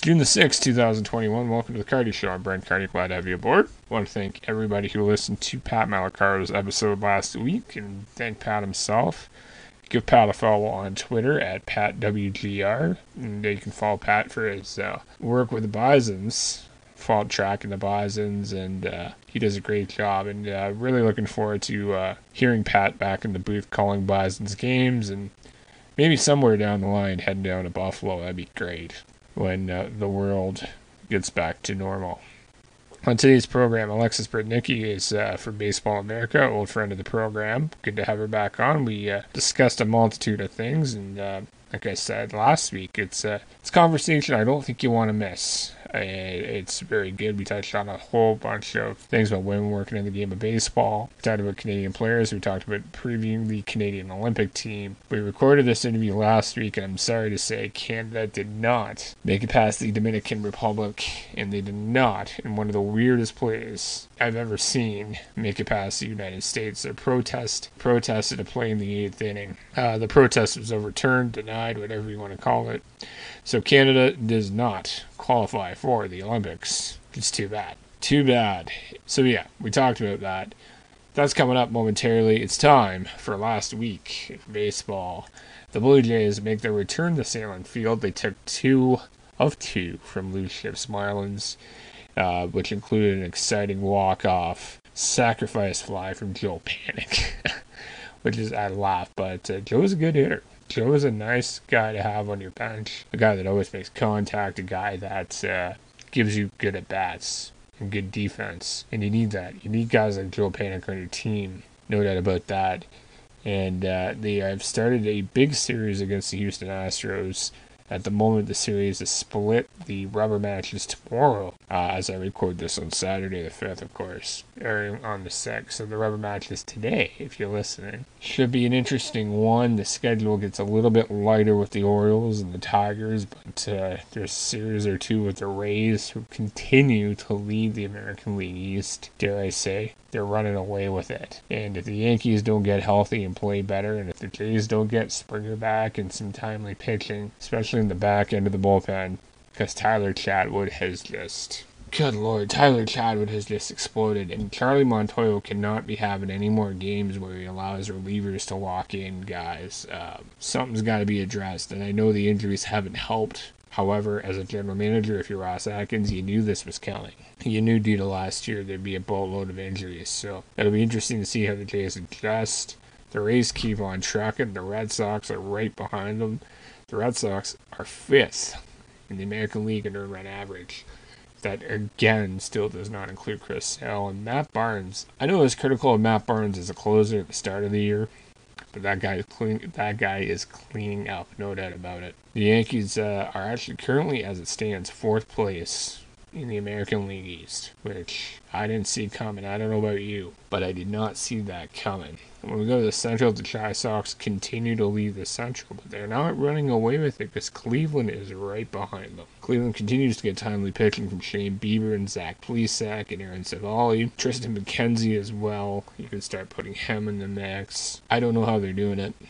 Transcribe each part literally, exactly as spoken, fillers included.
June the sixth, twenty twenty-one. Welcome to the Cardi Show. I'm Brent Cardi. Glad to have you aboard. I want to thank everybody who listened to Pat Malacaro's episode last week, and thank Pat himself. Give Pat a follow on Twitter at Pat W G R. And you can follow Pat for his uh, work with the Bisons, follow tracking the Bisons, and uh, he does a great job. And uh, really looking forward to uh, hearing Pat back in the booth calling Bisons games, and maybe somewhere down the line heading down to Buffalo. That'd be great when uh, the world gets back to normal. On today's program, Alexis Britnicki is uh, from Baseball America, old friend of the program. Good to have her back on. We uh, discussed a multitude of things, and uh, like I said last week, it's uh, it's a conversation I don't think you want to miss. Uh, it's very good. We touched on a whole bunch of things about women working in the game of baseball. We talked about Canadian players. We talked about previewing the Canadian Olympic team. We recorded this interview last week, and I'm sorry to say Canada did not make it past the Dominican Republic, and they did not, in one of the weirdest plays I've ever seen, make it past the United States. Their protest protested to play in the eighth inning. Uh, the protest was overturned, denied, whatever you want to call it. So Canada does not qualify for the Olympics. It's too bad. Too bad. So yeah, we talked about that. That's coming up momentarily. It's time for last week in baseball. The Blue Jays make their return to Salem Field. They took two of two from Lou Ships Marlins, uh, which included an exciting walk-off sacrifice fly from Joe Panik, which is, I laugh, but uh, Joe's a good hitter. Joe is a nice guy to have on your bench. A guy that always makes contact. A guy that uh, gives you good at-bats and good defense. And you need that. You need guys like Joe Panik on your team. No doubt about that. And uh, they have started a big series against the Houston Astros. At the moment, the series is split. The rubber match is tomorrow, uh, as I record this on Saturday the fifth, of course, airing on the sixth. So the rubber match is today, if you're listening. Should be an interesting one. The schedule gets a little bit lighter with the Orioles and the Tigers, but uh, there's a series or two with the Rays, who continue to lead the American League East, dare I say. They're running away with it. And if the Yankees don't get healthy and play better, and if the Jays don't get Springer back and some timely pitching, especially in the back end of the bullpen, because Tyler Chatwood has just... Good Lord, Tyler Chatwood has just exploded, and Charlie Montoyo cannot be having any more games where he allows relievers to walk in guys. Uh, something's got to be addressed, and I know the injuries haven't helped. However, as a general manager, if you're Ross Atkins, you knew this was coming. You knew due to last year there'd be a boatload of injuries, so it'll be interesting to see how the Jays adjust. The Rays keep on trucking. The Red Sox are right behind them. The Red Sox are fifth in the American League in earned run average. That, again, still does not include Chris Sale. And Matt Barnes, I know I was critical of Matt Barnes as a closer at the start of the year, but that guy is clean, that guy is cleaning up, no doubt about it. The Yankees uh, are actually currently, as it stands, fourth place in the American League East, which I didn't see coming. I don't know about you, but I did not see that coming. When we go to the Central, the Chi Sox continue to lead the Central, but they're not running away with it because Cleveland is right behind them. Cleveland continues to get timely pitching from Shane Bieber and Zach Plesac and Aaron Civale. Tristan McKenzie as well. You can start putting him in the mix. I don't know how they're doing it.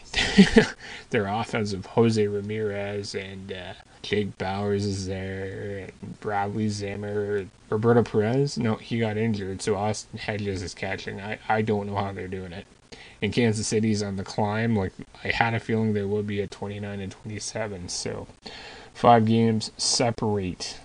Their offensive Jose Ramirez and uh, Jake Bowers is there, and Bradley Zimmer, Roberto Perez. No, he got injured, so Austin Hedges is catching. I, I don't know how they're doing it. And Kansas City's on the climb. Like I had a feeling they would be at twenty-nine and twenty-seven. So five games separate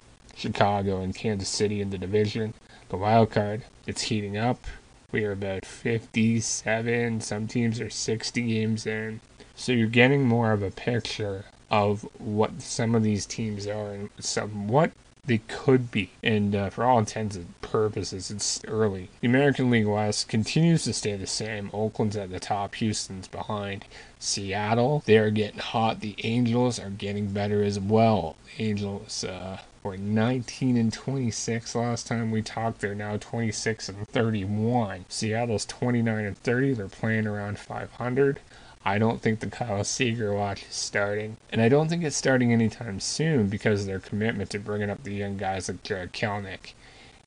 Chicago and Kansas City in the division. The wild card, it's heating up. We are about fifty-seven. Some teams are sixty games in. So you're getting more of a picture of what some of these teams are and some what they could be. And uh, for all intents and purposes, it's early. The American League West continues to stay the same. Oakland's at the top. Houston's behind. Seattle, they're getting hot. The Angels are getting better as well. The Angels uh, were nineteen and twenty-six last time we talked. They're now twenty-six and thirty-one. Seattle's twenty-nine and thirty. They're playing around five hundred. I don't think the Kyle Seager watch is starting. And I don't think it's starting anytime soon because of their commitment to bringing up the young guys like Jared Kelenic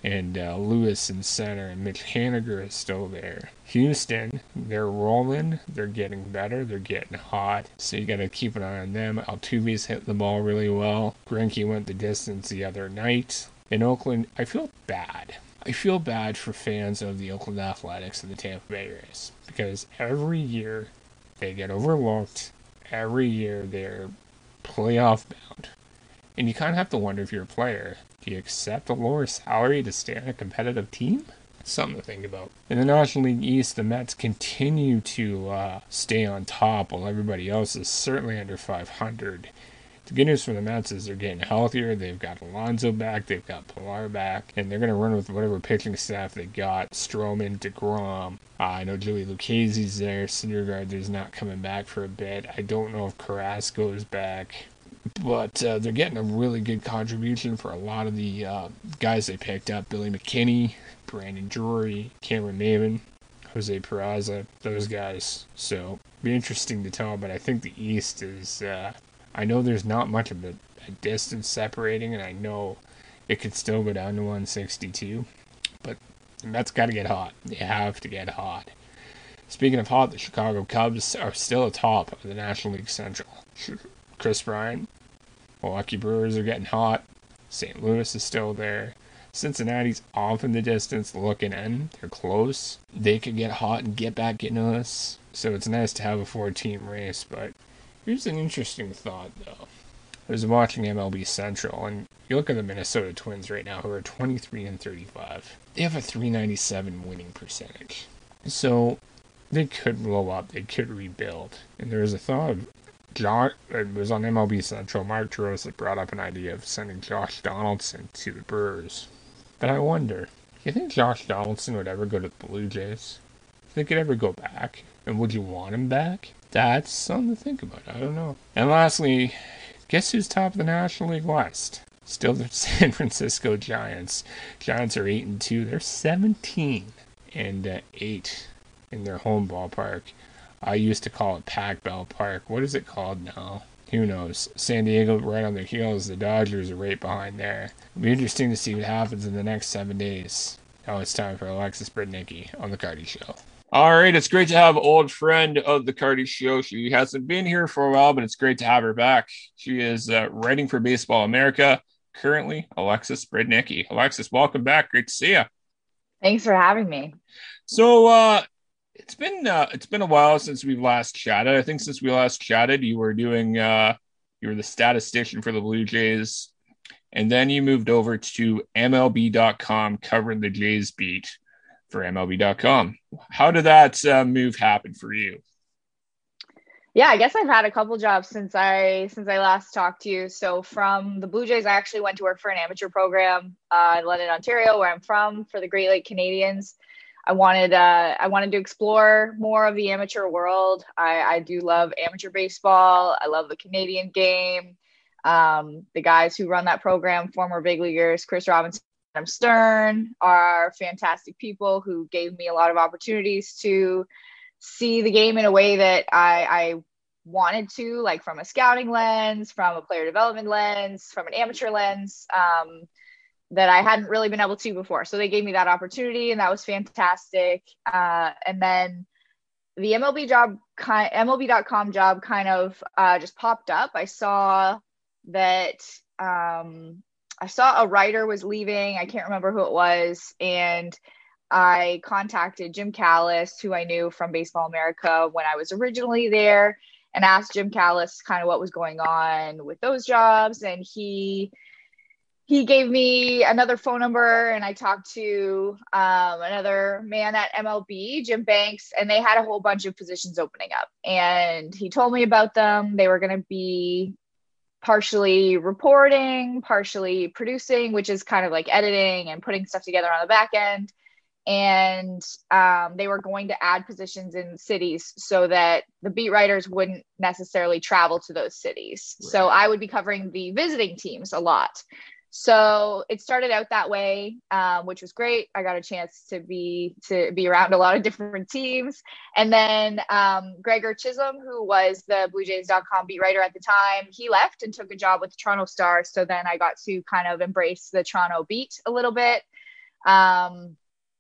And uh, Lewis in center, and Mitch Haniger is still there. Houston, they're rolling. They're getting better. They're getting hot. So you got to keep an eye on them. Altuve's hitting the ball really well. Greinke went the distance the other night. In Oakland, I feel bad. I feel bad for fans of the Oakland Athletics and the Tampa Bay Rays because every year they get overlooked. Every year they're playoff bound. And you kind of have to wonder if you're a player. Do you accept a lower salary to stay on a competitive team? Something to think about. In the National League East, the Mets continue to uh, stay on top while everybody else is certainly under five hundred. The good news for the Mets is they're getting healthier. They've got Alonso back. They've got Pilar back. And they're going to run with whatever pitching staff they got. Stroman, DeGrom. Uh, I know Joey Lucchese's there. Syndergaard's not coming back for a bit. I don't know if Carrasco's back. But uh, they're getting a really good contribution for a lot of the uh, guys they picked up. Billy McKinney, Brandon Drury, Cameron Maven, Jose Peraza, those guys. So, be interesting to tell, but I think the East is... Uh, I know there's not much of a, a distance separating, and I know it could still go down to one sixty-two. But the Mets got to get hot. They have to get hot. Speaking of hot, the Chicago Cubs are still atop of the National League Central. Chris Bryant, Milwaukee Brewers are getting hot. Saint Louis is still there. Cincinnati's off in the distance looking in. They're close. They could get hot and get back into us. So it's nice to have a four-team race. But here's an interesting thought, though. I was watching M L B Central, and you look at the Minnesota Twins right now, who are twenty-three and thirty-five. They have a three ninety-seven winning percentage. So they could blow up. They could rebuild. And there was a thought of John, it was on M L B Central. Mark Trose had brought up an idea of sending Josh Donaldson to the Brewers. But I wonder, do you think Josh Donaldson would ever go to the Blue Jays? Do you think he'd ever go back? And would you want him back? That's something to think about. I don't know. And lastly, guess who's top of the National League West? Still the San Francisco Giants. Giants are eight and two. They're seventeen and uh, eight in their home ballpark. I used to call it Pac Bell Park. What is it called now? Who knows? San Diego right on their heels. The Dodgers are right behind there. It'll be interesting to see what happens in the next seven days. Now it's time for Alexis Brednicki on The Cardy Show. All right, it's great to have an old friend of The Cardy Show. She hasn't been here for a while, but it's great to have her back. She is uh, writing for Baseball America. Currently, Alexis Brednicki. Alexis, welcome back. Great to see you. Thanks for having me. So, uh, It's been uh, it's been a while since we've last chatted. I think since we last chatted, you were doing uh, you were the statistician for the Blue Jays, and then you moved over to M L B dot com covering the Jays beat for M L B dot com. How did that uh, move happen for you? Yeah, I guess I've had a couple jobs since I since I last talked to you. So from the Blue Jays, I actually went to work for an amateur program uh, in London, Ontario, where I'm from, for the Great Lake Canadians. I wanted uh, I wanted to explore more of the amateur world. I, I do love amateur baseball. I love the Canadian game. Um, the guys who run that program, former big leaguers, Chris Robinson, Adam Stern, are fantastic people who gave me a lot of opportunities to see the game in a way that I, I wanted to, like from a scouting lens, from a player development lens, from an amateur lens. Um, that I hadn't really been able to before. So they gave me that opportunity, and that was fantastic. Uh, and then the M L B job, M L B dot com job kind of uh, just popped up. I saw that um, I saw a writer was leaving. I can't remember who it was. And I contacted Jim Callis, who I knew from Baseball America when I was originally there, and asked Jim Callis kind of what was going on with those jobs. And he He gave me another phone number, and I talked to um, another man at M L B, Jim Banks, and they had a whole bunch of positions opening up. And he told me about them. They were going to be partially reporting, partially producing, which is kind of like editing and putting stuff together on the back end. And um, they were going to add positions in cities so that the beat writers wouldn't necessarily travel to those cities. Right. So I would be covering the visiting teams a lot. So it started out that way, um, which was great. I got a chance to be to be around a lot of different teams. And then um, Gregor Chisholm, who was the Blue Jays dot com beat writer at the time, he left and took a job with the Toronto Star. So then I got to kind of embrace the Toronto beat a little bit. Um,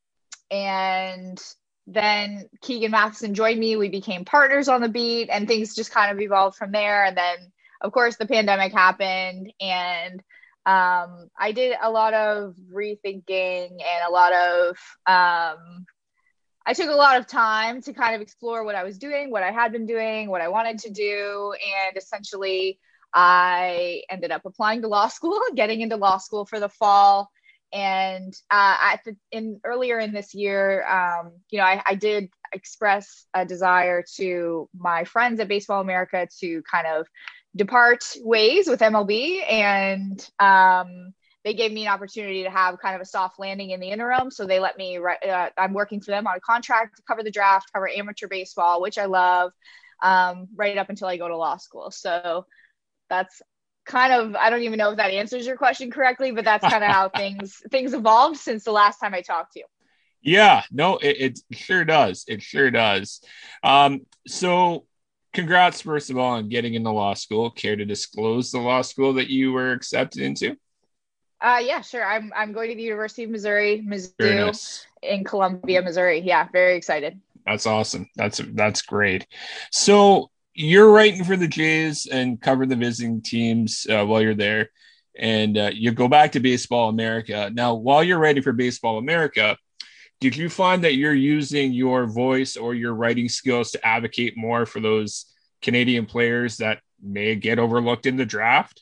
and then Keegan Matheson joined me. We became partners on the beat, and things just kind of evolved from there. And then, of course, the pandemic happened, and um, I did a lot of rethinking and a lot of um, I took a lot of time to kind of explore what I was doing, what I had been doing, what I wanted to do. And essentially, I ended up applying to law school, getting into law school for the fall. And uh, at the, in earlier in this year, um, you know, I, I did express a desire to my friends at Baseball America to kind of depart ways with M L B. And um, they gave me an opportunity to have kind of a soft landing in the interim. So they let me, uh, I'm working for them on a contract to cover the draft, cover amateur baseball, which I love, um, right up until I go to law school. So that's kind of, I don't even know if that answers your question correctly, but that's kind of how things, things evolved since the last time I talked to you. Yeah, no, it, it sure does. It sure does. Um, so congrats, first of all, on getting into law school. Care to disclose the law school that you were accepted into? Uh, yeah, sure. I'm I'm going to the University of Missouri, Mizzou, nice. In Columbia, Missouri. Yeah, very excited. That's awesome. That's that's great. So you're writing for the Jays and cover the visiting teams uh, while you're there, and uh, you go back to Baseball America. Now, while you're writing for Baseball America, did you find that you're using your voice or your writing skills to advocate more for those Canadian players that may get overlooked in the draft?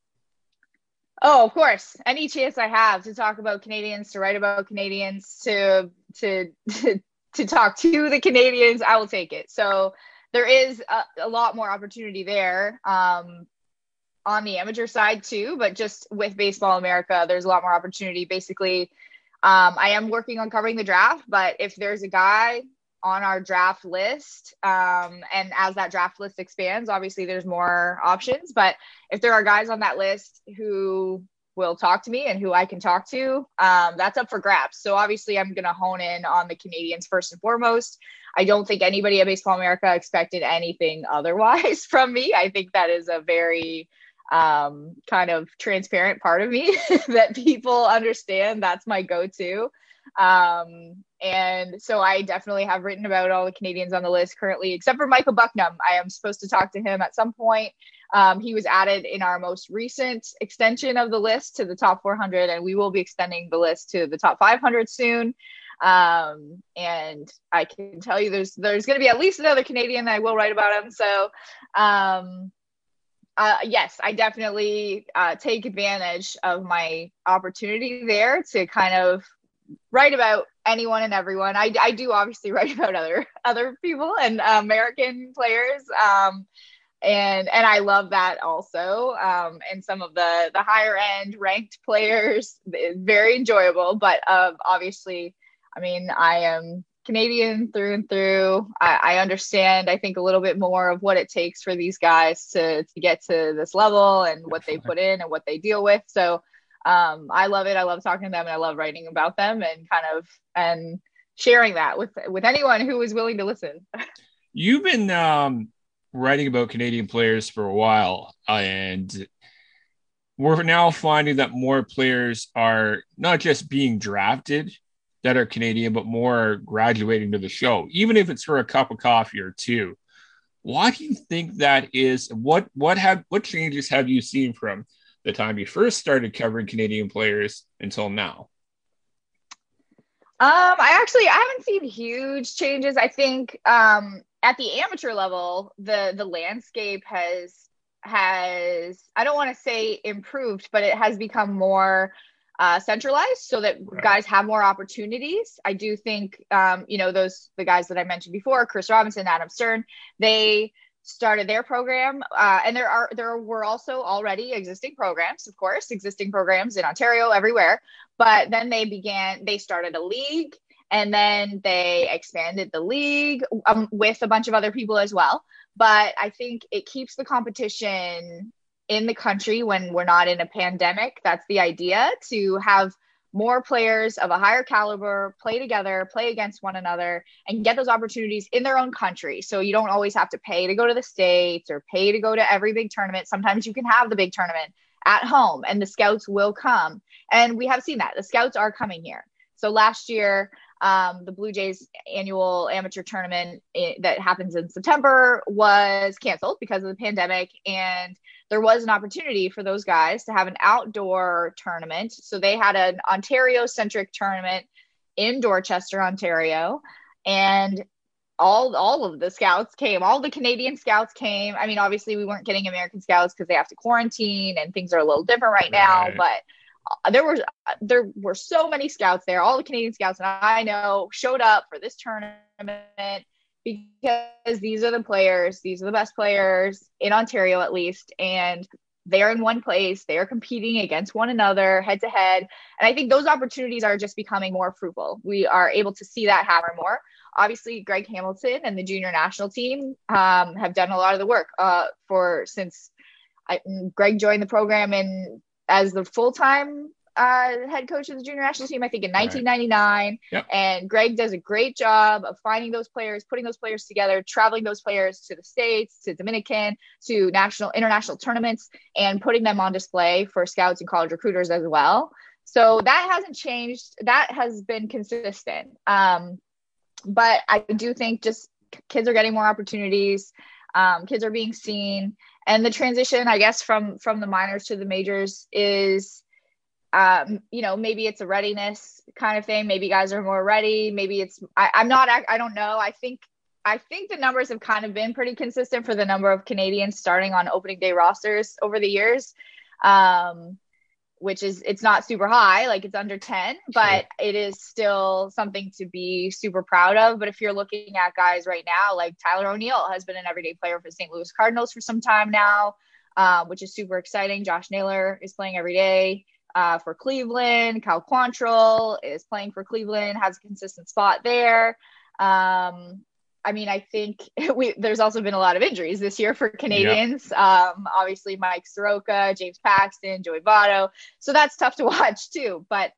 Oh, of course. Any chance I have to talk about Canadians, to write about Canadians, to to to, to talk to the Canadians, I will take it. So there is a, a lot more opportunity there um, on the amateur side too, but just with Baseball America, there's a lot more opportunity. Basically, um, I am working on covering the draft, but if there's a guy on our draft list, um, and as that draft list expands, obviously there's more options, but if there are guys on that list who will talk to me and who I can talk to, um, that's up for grabs. So obviously I'm going to hone in on the Canadians first and foremost. I don't think anybody at Baseball America expected anything otherwise from me. I think that is a very um, kind of transparent part of me that people understand. That's my go-to. Um, and so I definitely have written about all the Canadians on the list currently, except for Michael Bucknam. I am supposed to talk to him at some point. Um, he was added in our most recent extension of the list to the top four hundred, and we will be extending the list to the top five hundred soon. Um, and I can tell you there's, there's going to be at least another Canadian I will write about him. So, um, Uh, yes, I definitely uh, take advantage of my opportunity there to kind of write about anyone and everyone. I, I do obviously write about other other people and uh, American players, um, and and I love that also. Um, and some of the the higher end ranked players, very enjoyable. But uh, obviously, I mean, I am Canadian through and through. I, I understand, I think, a little bit more of what it takes for these guys to to get to this level and what they put in and what they deal with. So um, I love it. I love talking to them, and I love writing about them and kind of and sharing that with with anyone who is willing to listen. You've been um, writing about Canadian players for a while, uh, and we're now finding that more players are not just being drafted that are Canadian, but more graduating to the show, even if it's for a cup of coffee or two. Why do you think that is? What what have what changes have you seen from the time you first started covering Canadian players until now? Um, I actually I haven't seen huge changes. I think um, at the amateur level, the the landscape has has I don't want to say improved, but it has become more Uh, centralized so that right. guys have more opportunities. I do think, um, you know, those, the guys that I mentioned before, Chris Robinson, Adam Stern, they started their program. Uh, and there are, there were also already existing programs, of course, existing programs in Ontario, everywhere. But then they began, they started a league, and then they expanded the league um, with a bunch of other people as well. But I think it keeps the competition in the country when we're not in a pandemic. That's the idea, to have more players of a higher caliber play together, play against one another, and get those opportunities in their own country. So you don't always have to pay to go to the States or pay to go to every big tournament. Sometimes you can have the big tournament at home and the scouts will come. And we have seen that. The scouts are coming here. So last year, um, the Blue Jays annual amateur tournament that happens in September was canceled because of the pandemic. And there was an opportunity for those guys to have an outdoor tournament. So they had an Ontario-centric tournament in Dorchester, Ontario. And all all of the scouts came, all the Canadian scouts came. I mean, obviously we weren't getting American scouts because they have to quarantine and things are a little different right now, right. But there were there were so many scouts there. All the Canadian scouts and I know showed up for this tournament because these are the players, these are the best players in Ontario at least, and they're in one place, they are competing against one another head to head. And I think those opportunities are just becoming more fruitful. We are able to see that happen more. Obviously, Greg Hamilton and the junior national team um, have done a lot of the work uh, for since I, Greg joined the program in as the full-time uh, head coach of the junior national team, I think in nineteen ninety-nine. Right. Yep. And Greg does a great job of finding those players, putting those players together, traveling those players to the States, to Dominican, to national, international tournaments, and putting them on display for scouts and college recruiters as well. So that hasn't changed. That has been consistent. Um, but I do think just kids are getting more opportunities. Um, kids are being seen. And the transition, I guess, from, from the minors to the majors is, um, you know, maybe it's a readiness kind of thing. Maybe guys are more ready. Maybe it's, I, I'm not, I, I don't know. I think, I think the numbers have kind of been pretty consistent for the number of Canadians starting on opening day rosters over the years. Um, which is, it's not super high, like it's under ten, but sure. It is still something to be super proud of. But if you're looking at guys right now, like Tyler O'Neill has been an everyday player for the Saint Louis Cardinals for some time now, um, which is super exciting. Josh Naylor is playing every day uh, for Cleveland. Cal Quantrill is playing for Cleveland, has a consistent spot there. Um, I mean, I think we, there's also been a lot of injuries this year for Canadians. Yep. Um, obviously, Mike Soroka, James Paxton, Joey Votto. So that's tough to watch too. But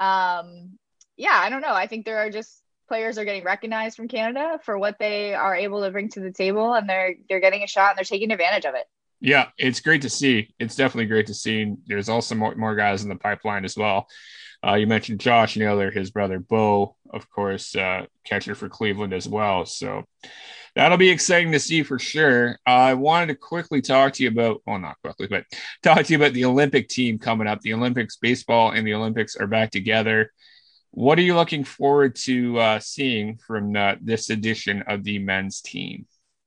um, yeah, I don't know. I think there are just players are getting recognized from Canada for what they are able to bring to the table, and they're they're getting a shot and they're taking advantage of it. Yeah, it's great to see. It's definitely great to see. There's also more, more guys in the pipeline as well. Uh, you mentioned Josh Naylor, his brother Bo, of course, uh, catcher for Cleveland as well. So that'll be exciting to see for sure. Uh, I wanted to quickly talk to you about, well, not quickly, but talk to you about the Olympic team coming up. The Olympics, baseball and the Olympics are back together. What are you looking forward to uh, seeing from uh, this edition of the men's team?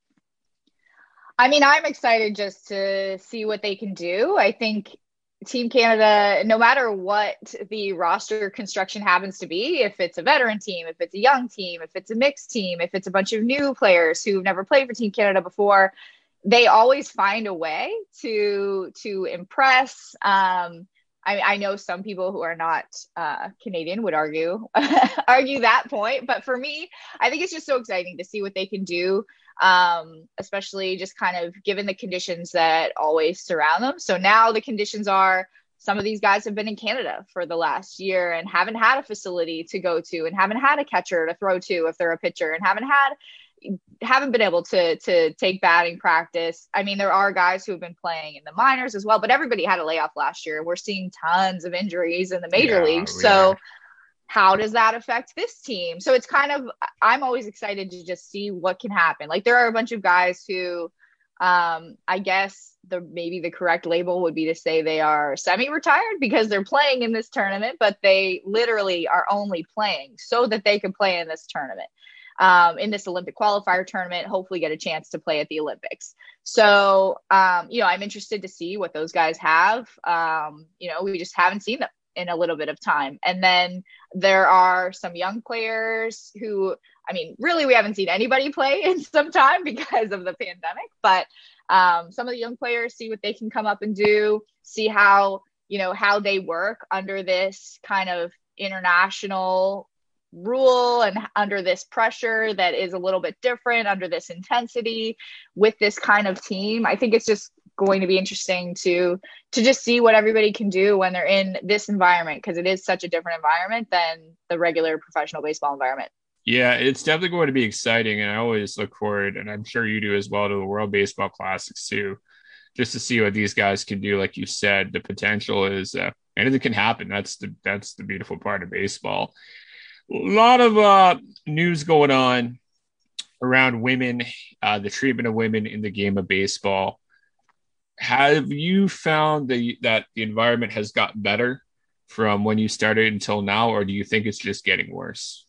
I mean, I'm excited just to see what they can do. I think Team Canada, no matter what the roster construction happens to be, if it's a veteran team, if it's a young team, if it's a mixed team, if it's a bunch of new players who've never played for Team Canada before, they always find a way to to impress. Um, I, I know some people who are not uh, Canadian would argue argue that point, but for me, I think it's just so exciting to see what they can do. Um, especially just kind of given the conditions that always surround them. So now the conditions are some of these guys have been in Canada for the last year and haven't had a facility to go to and haven't had a catcher to throw to if they're a pitcher and haven't had haven't been able to to take batting practice. I mean, there are guys who have been playing in the minors as well, but everybody had a layoff last year. We're seeing tons of injuries in the major yeah, leagues. So are. How does that affect this team? So it's kind of, I'm always excited to just see what can happen. Like there are a bunch of guys who, um, I guess the maybe the correct label would be to say they are semi-retired because they're playing in this tournament, but they literally are only playing so that they can play in this tournament, um, in this Olympic qualifier tournament, hopefully get a chance to play at the Olympics. So, um, you know, I'm interested to see what those guys have. Um, you know, we just haven't seen them in a little bit of time. And then there are some young players who, I mean, really, we haven't seen anybody play in some time because of the pandemic, but um, some of the young players, see what they can come up and do, see how, you know, how they work under this kind of international rule and under this pressure that is a little bit different, under this intensity with this kind of team. I think it's just going to be interesting to to just see what everybody can do when they're in this environment, because it is such a different environment than the regular professional baseball environment. Yeah, it's definitely going to be exciting, and I always look forward, and I'm sure you do as well, to the World Baseball Classics too, just to see what these guys can do. Like you said, the potential is uh, Anything can happen. That's the that's the beautiful part of baseball. A lot of uh, news going on around women, uh, the treatment of women in the game of baseball. Have you found the, that the environment has gotten better from when you started until now, or do you think it's just getting worse?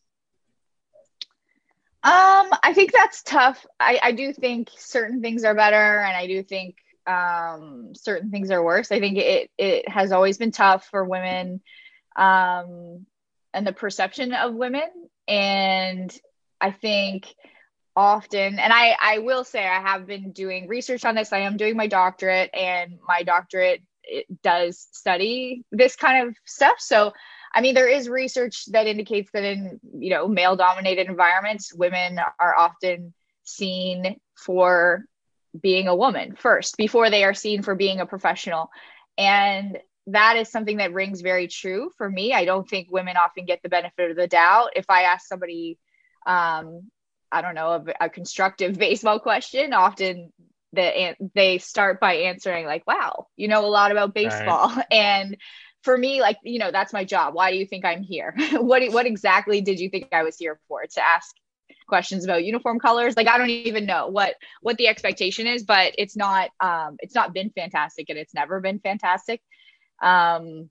Um, I think that's tough. I, I do think certain things are better, and I do think um, certain things are worse. I think it it has always been tough for women, um, and the perception of women. And I think often, and I I will say I have been doing research on this. I am doing my doctorate, and my doctorate it does study this kind of stuff. So I mean, there is research that indicates that in, you know, male dominated environments, women are often seen for being a woman first before they are seen for being a professional. And that is something that rings very true for me. I don't think women often get the benefit of the doubt. If I ask somebody, um, I don't know, a, a constructive baseball question, often the, they start by answering like, wow, you know a lot about All right. baseball. And for me, like, you know, that's my job. Why do you think I'm here? what what exactly did you think I was here for? To ask questions about uniform colors? Like, I don't even know what what the expectation is, but it's not um it's not been fantastic, and it's never been fantastic. Um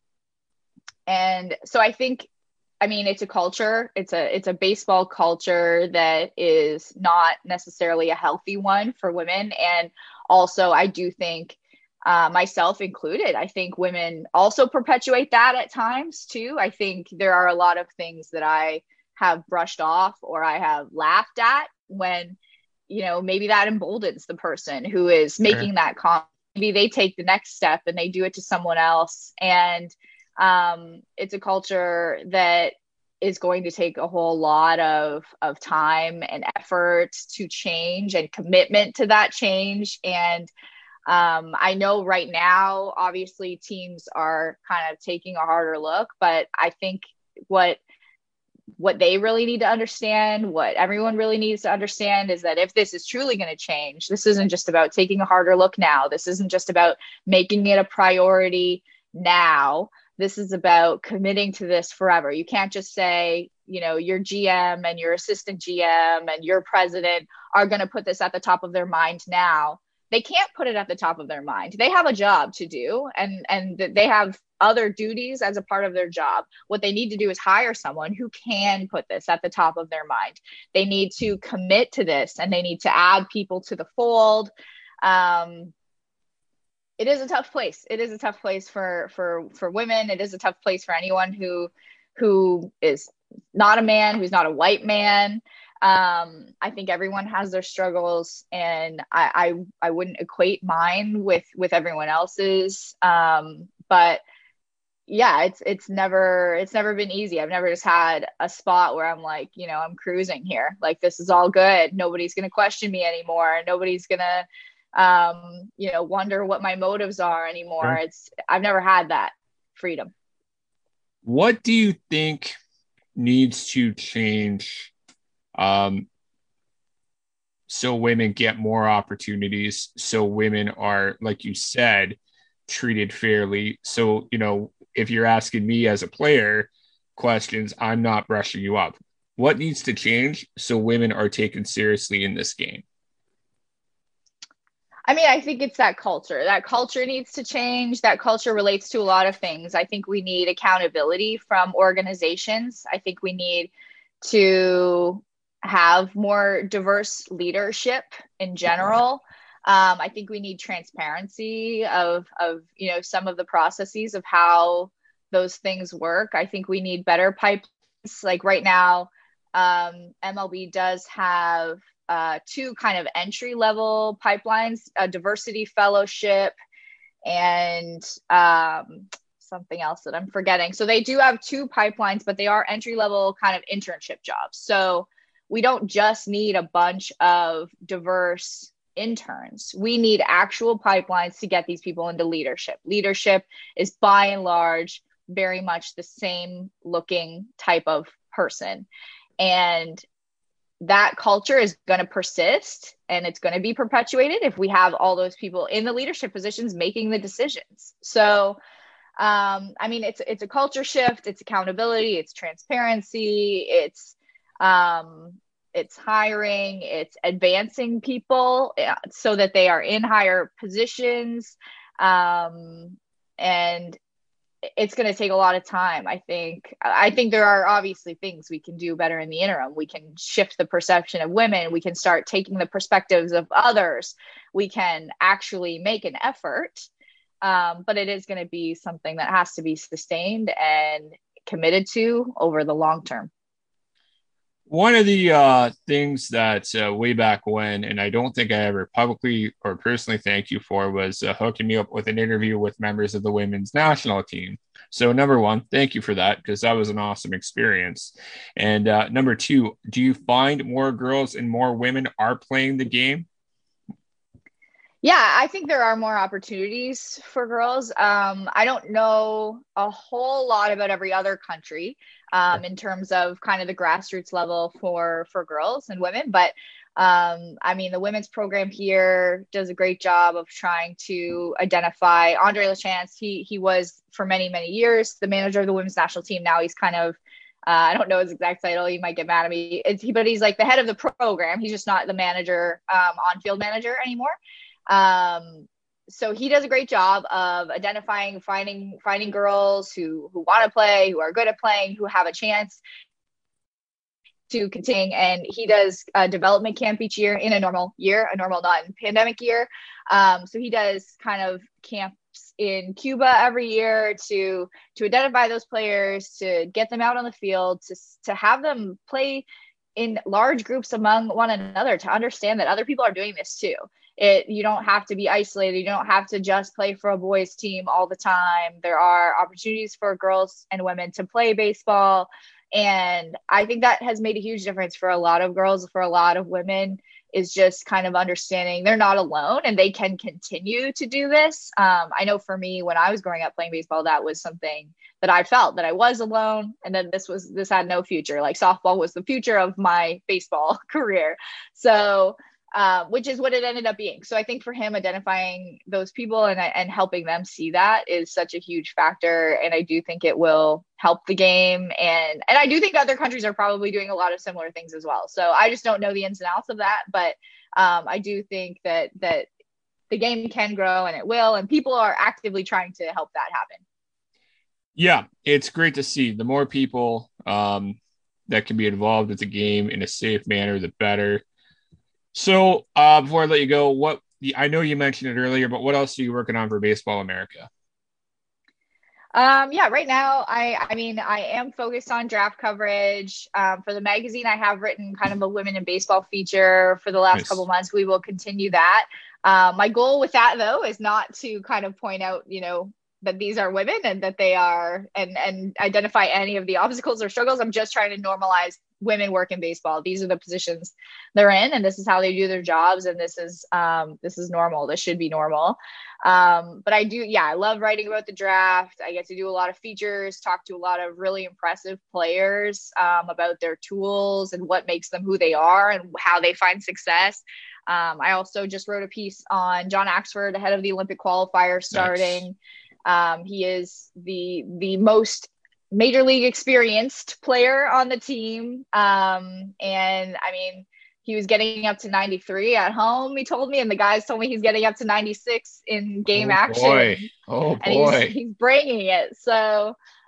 and so I think, I mean, it's a culture. It's a it's a baseball culture that is not necessarily a healthy one for women. And also, I do think, uh, myself included, I think women also perpetuate that at times too. I think there are a lot of things that I have brushed off or I have laughed at when, you know, maybe that emboldens the person who is Sure. making that comment. Maybe they take the next step and they do it to someone else. And um, it's a culture that is going to take a whole lot of, of time and effort to change and commitment to that change. And um, I know right now, obviously, teams are kind of taking a harder look, but I think what what they really need to understand, what everyone really needs to understand, is that if this is truly going to change, this isn't just about taking a harder look now. This isn't just about making it a priority now. This is about committing to this forever. You can't just say, you know, your G M and your assistant G M and your president are going to put this at the top of their mind now. They can't put it at the top of their mind. They have a job to do, and and they have other duties as a part of their job. What they need to do is hire someone who can put this at the top of their mind. They need to commit to this, and they need to add people to the fold. Um, it is a tough place. It is a tough place for for for women. It is a tough place for anyone who who is not a man, who's not a white man. Um, I think everyone has their struggles, and I, I I wouldn't equate mine with with everyone else's. Um, but yeah, it's it's never it's never been easy. I've never just had a spot where I'm like, you know, I'm cruising here. Like, this is all good. Nobody's gonna question me anymore. Nobody's gonna um, you know, wonder what my motives are anymore. Sure. It's I've never had that freedom. What do you think needs to change um, so women get more opportunities, so women are, like you said, treated fairly? So, you know, if you're asking me as a player questions, I'm not brushing you up. What needs to change so women are taken seriously in this game? I mean, I think it's that culture. That culture needs to change. That culture relates to a lot of things. I think we need accountability from organizations. I think we need to have more diverse leadership in general. Um, I think we need transparency of, of, you know, some of the processes of how those things work. I think we need better pipelines. Like right now, um, M L B does have uh, two kind of entry level pipelines, a diversity fellowship and um, something else that I'm forgetting. So they do have two pipelines, but they are entry level kind of internship jobs. So we don't just need a bunch of diverse interns. We need actual pipelines to get these people into leadership. Leadership is by and large very much the same looking type of person. And that culture is going to persist and it's going to be perpetuated if we have all those people in the leadership positions making the decisions. So Um, I mean, it's it's a culture shift, it's accountability, it's transparency, it's um, it's hiring, it's advancing people so that they are in higher positions. Um, and it's going to take a lot of time. I think, I think there are obviously things we can do better in the interim. We can shift the perception of women. We can start taking the perspectives of others. We can actually make an effort. Um, but it is going to be something that has to be sustained and committed to over the long term. One of the uh, things that uh, way back when, and I don't think I ever publicly or personally thank you for, was uh, hooking me up with an interview with members of the women's national team. So number one, thank you for that, because that was an awesome experience. And uh, number two, do you find more girls and more women are playing the game? Yeah, I think there are more opportunities for girls. Um, I don't know a whole lot about every other country um, in terms of kind of the grassroots level for for girls and women, but um, I mean, the women's program here does a great job of trying to identify Andre Lachance. He he was for many many years the manager of the women's national team. Now he's kind of uh, I don't know his exact title. You might get mad at me, it's, but he's like the head of the program. He's just not the manager, um, on-field manager anymore. Um, so he does a great job of identifying, finding, finding girls who, who want to play, who are good at playing, who have a chance to continue. And he does a development camp each year in a normal year, a normal non-pandemic year. Um, so he does kind of camps in Cuba every year to, to identify those players, to get them out on the field, to, to have them play in large groups among one another, to understand that other people are doing this too. It, you don't have to be isolated. You don't have to just play for a boys team all the time. There are opportunities for girls and women to play baseball. And I think that has made a huge difference for a lot of girls, for a lot of women, is just kind of understanding they're not alone and they can continue to do this. Um, I know for me, when I was growing up playing baseball, that was something that I felt, that I was alone. And then this was, this had no future. Like softball was the future of my baseball career. So Uh, which is what it ended up being. So I think for him, identifying those people and, and helping them see that is such a huge factor. And I do think it will help the game. And, and I do think other countries are probably doing a lot of similar things as well. So I just don't know the ins and outs of that. But um, I do think that, that the game can grow, and it will, and people are actively trying to help that happen. Yeah, it's great to see. The more people um, that can be involved with the game in a safe manner, the better. So uh, before I let you go, what I know you mentioned it earlier, but what else are you working on for Baseball America? Um, yeah, right now, I, I mean, I am focused on draft coverage. Um, for the magazine, I have written kind of a women in baseball feature for the last nice. couple months. We will continue that. Um, my goal with that, though, is not to kind of point out, you know, that these are women and that they are, and, and identify any of the obstacles or struggles. I'm just trying to normalize women work in baseball. These are the positions they're in, and this is how they do their jobs. And this is, um, this is normal. This should be normal. Um, but I do, yeah, I love writing about the draft. I get to do a lot of features, talk to a lot of really impressive players, um, about their tools and what makes them who they are and how they find success. Um, I also just wrote a piece on John Axford ahead of the Olympic qualifier starting. Nice. Um, he is the, the most major league experienced player on the team. Um, and I mean, he was getting up to ninety-three at home, he told me, and the guys told me he's getting up to ninety-six in game oh, action. Boy. Oh and boy. He's, he's bringing it. So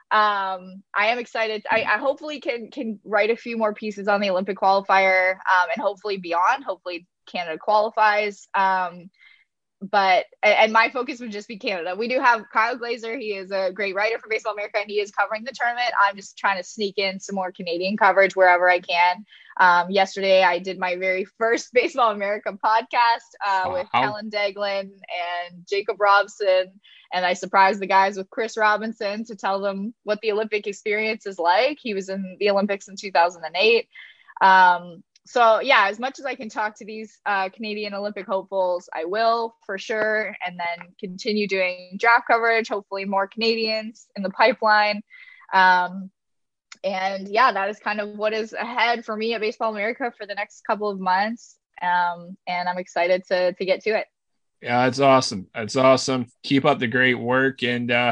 um, I am excited. I, I hopefully can, can write a few more pieces on the Olympic qualifier, um, and hopefully beyond. Hopefully Canada qualifies. Um, But, and my focus would just be Canada. We do have Kyle Glazer. He is a great writer for Baseball America, and he is covering the tournament. I'm just trying to sneak in some more Canadian coverage wherever I can. Um, yesterday, I did my very first Baseball America podcast uh, with wow. Kellen Deglin and Jacob Robson. And I surprised the guys with Chris Robinson to tell them what the Olympic experience is like. He was in the Olympics in two thousand eight. Um, So yeah, as much as I can talk to these uh, Canadian Olympic hopefuls, I will for sure, and then continue doing draft coverage, hopefully more Canadians in the pipeline. Um, and yeah, that is kind of what is ahead for me at Baseball America for the next couple of months. Um, and I'm excited to to get to it. Yeah, it's awesome. It's awesome. Keep up the great work. And uh,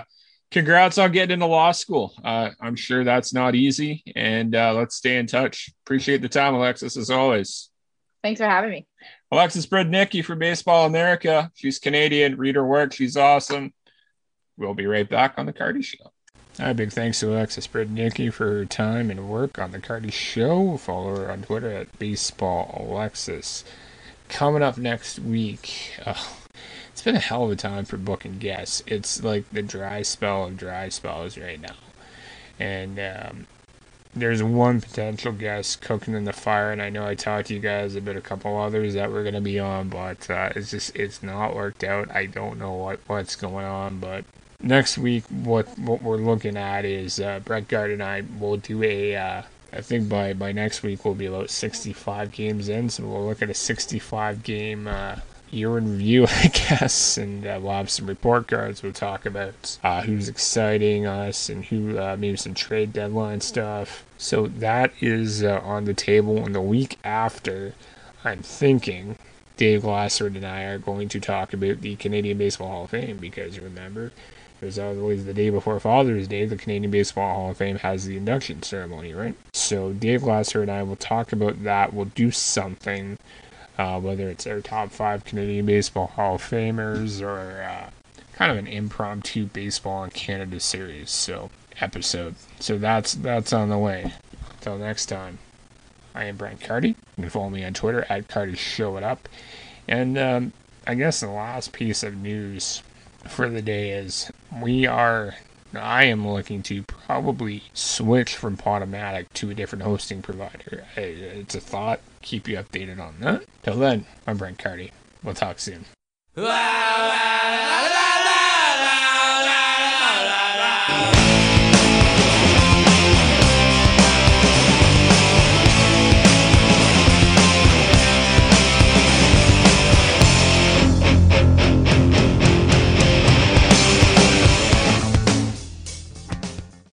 Congrats on getting into law school. Uh, I'm sure that's not easy, and uh, let's stay in touch. Appreciate the time, Alexis, as always. Thanks for having me. Alexis Brednicki from Baseball America. She's Canadian. Read her work. She's awesome. We'll be right back on The Cardy Show. Hi, big thanks to Alexis Brednicki for her time and work on The Cardy Show. Follow her on Twitter at Baseball Alexis. Coming up next week, oh, it's been a hell of a time for booking guests. It's like the dry spell of dry spells right now. And um, there's one potential guest cooking in the fire, and I know I talked to you guys about a couple others that were going to be on, but uh, it's just, it's not worked out. I don't know what, what's going on, but next week, what what we're looking at is uh, Brett Gard and I will do a, uh, I think by, by next week we'll be about sixty-five games in, so we'll look at a sixty-five game uh, year in review, I guess, and uh, we'll have some report cards. We'll talk about uh, who's exciting us and who, uh, maybe some trade deadline stuff. So that is uh, on the table. And the week after, I'm thinking Dave Glassford and I are going to talk about the Canadian Baseball Hall of Fame, because remember, there's always the day before Father's Day, the Canadian Baseball Hall of Fame has the induction ceremony, right? So Dave Glassford and I will talk about that. We'll do something. Uh, whether it's our top five Canadian Baseball Hall of Famers or uh, kind of an impromptu baseball in Canada series, so episode. So that's that's on the way. Until next time, I am Brent Cardy. You can follow me on Twitter at Cardy Show It Up. And um, I guess the last piece of news for the day is we are. I am looking to probably switch from Podomatic to a different hosting provider. It's a thought. Keep you updated on that. Till then, I'm Brent Cardy. We'll talk soon.